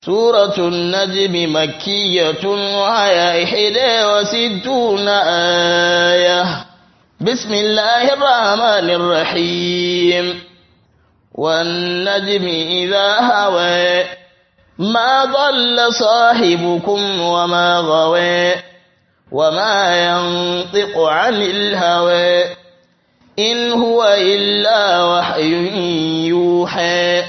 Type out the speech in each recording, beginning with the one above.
سورة النجم مكية وهي 61 آية. بسم الله الرحمن الرحيم. والنجم إذا هوى ما ضل صاحبكم وما غوى وما ينطق عن الهوى إن هو إلا وحي يوحى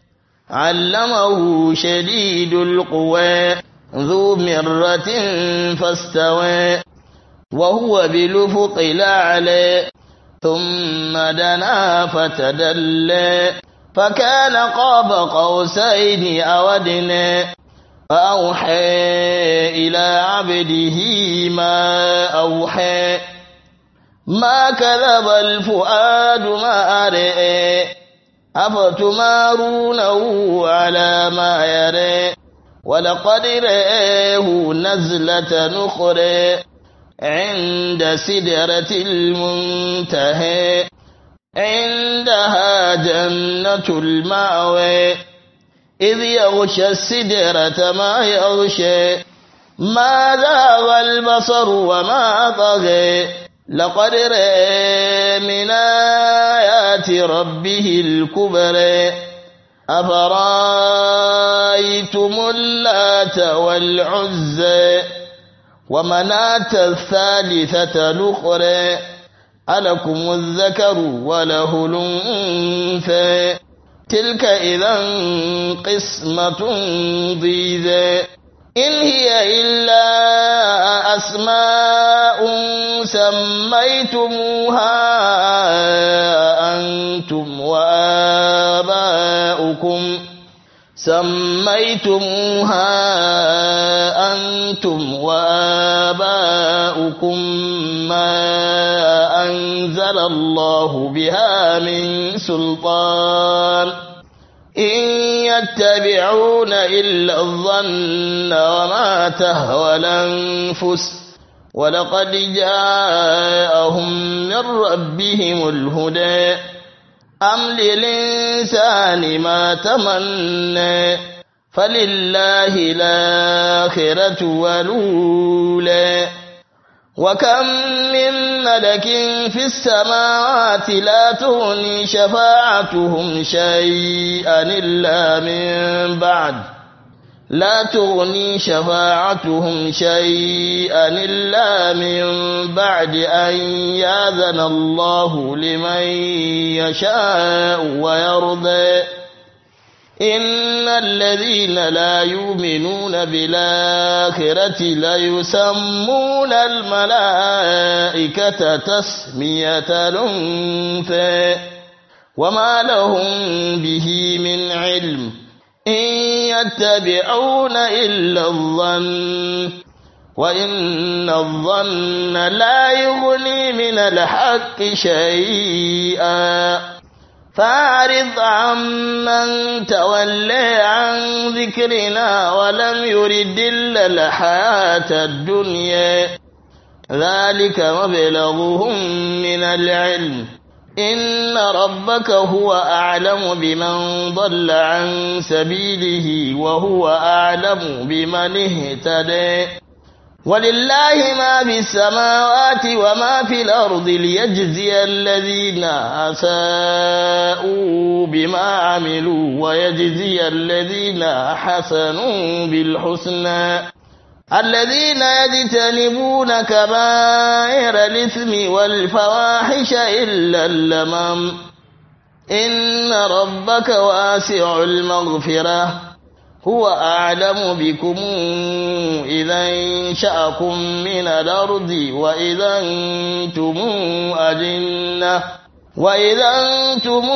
علمه شديد القوى ذو مرة فاستوى وهو بالأفق الأعلى ثم دنا فتدلى فكان قاب قوسين أو أدنى فأوحى إلى عبده ما أوحى ما كذب الفؤاد ما رأى أفتمارونه على ما يرى ولقد رآه نزلة أخرى عند سدرة المنتهى عندها جنة المأوى إذ يغشى السدرة ما يغشى ما ذاغ البصر وما طغى لقد رأى من آيات ربه الكبرى أفرأيتم اللات والعزى ومناة الثالثة الأخرى ألكم الذكر وله الأنثى تلك إذا قسمة ضيزى إن هي إلا أسماء سميتموها أنتم وآباؤكم ما أنزل الله بها من سلطان إن يتبعون إلا الظن وما تهوى الأنفس ولقد جاءهم من ربهم الهدى أم للإنسان ما تمنى فلله الآخرة والأولى وكم من ملك في السماوات لا تغني شفاعتهم شيئا إلا من بعد أن يأذن الله لمن يشاء ويرضى إن الذين لا يؤمنون بالآخرة ليسمون الملائكة تسمية الأنثى وما لهم به من علم إن يتبعون إلا الظن وإن الظن لا يغني من الحق شيئا فأعرض عمن تولى عن ذكرنا ولم يرد إلا الحياة الدنيا ذلك مبلغهم من العلم إن ربك هو أعلم بمن ضل عن سبيله وهو أعلم بمن اهتدى ولله ما في السماوات وما في الأرض ليجزي الذين أساءوا بما عملوا ويجزي الذين حسنوا بالحسنى الذين يجتنبون كبائر الإثم والفواحش إلا اللمم إن ربك واسع المغفرة هو أعلم بكم إذا انشأكم من الأرض وإذا أنتم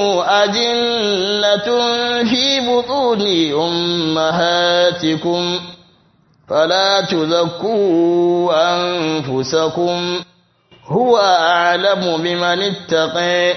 أجنة في بطون أمهاتكم فلا تزكوا أنفسكم هو أعلم بمن اتقى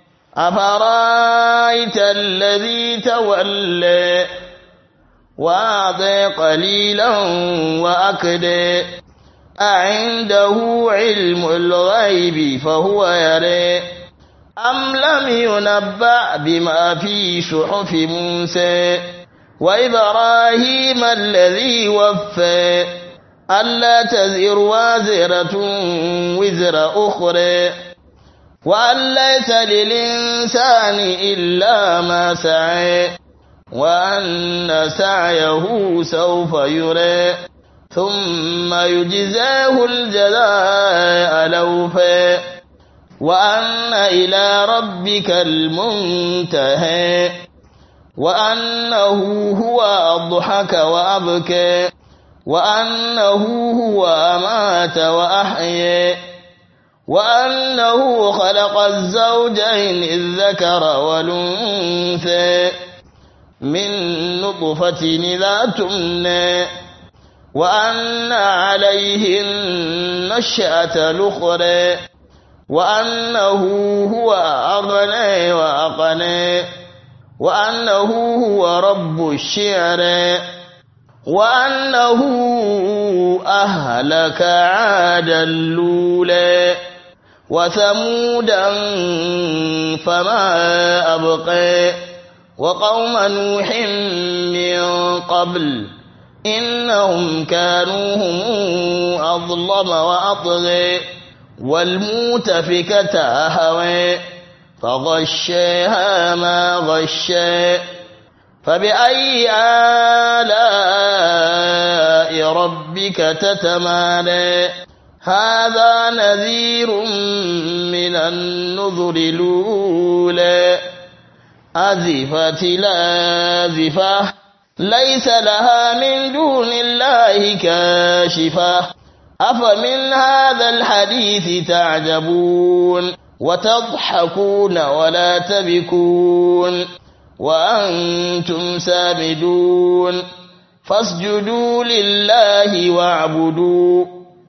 أفرأيت الذي تولى وأعطى قليلا وأكدى أعنده علم الغيب فهو يرى أم لم ينبأ بما في صحف موسى وإبراهيم الذي وفى ألا تزر وازرة وزر أخرى وأن ليس للإنسان إلا ما سعى وأن سعيه سوف يرى ثم يجزاه الجزاء الأوفى وأن إلى ربك المنتهى وأنه هو أضحك وأبكى وأنه هو أمات وأحيا وأنه خلق الزوجين الذكر والأنثى من نطفة إذا تمنى وأن عليه النشأة الأخرى وأنه هو أغنى وأقنى وأنه هو رب الشعرى وأنه أهلك عادا الأولى وثمودا فما أبقى وقوم نوح من قبل إنهم كانوا هم أظلم وأطغى والمؤتفكة أهوى فغشاها ما غشى فبأي آلاء ربك تتمارى هذا نذير من النذر الأولى أزفت الآزفة ليس لها من دون الله كاشفة أفمن هذا الحديث تعجبون وتضحكون ولا تبكون وأنتم سامدون فاسجدوا لله واعبدوا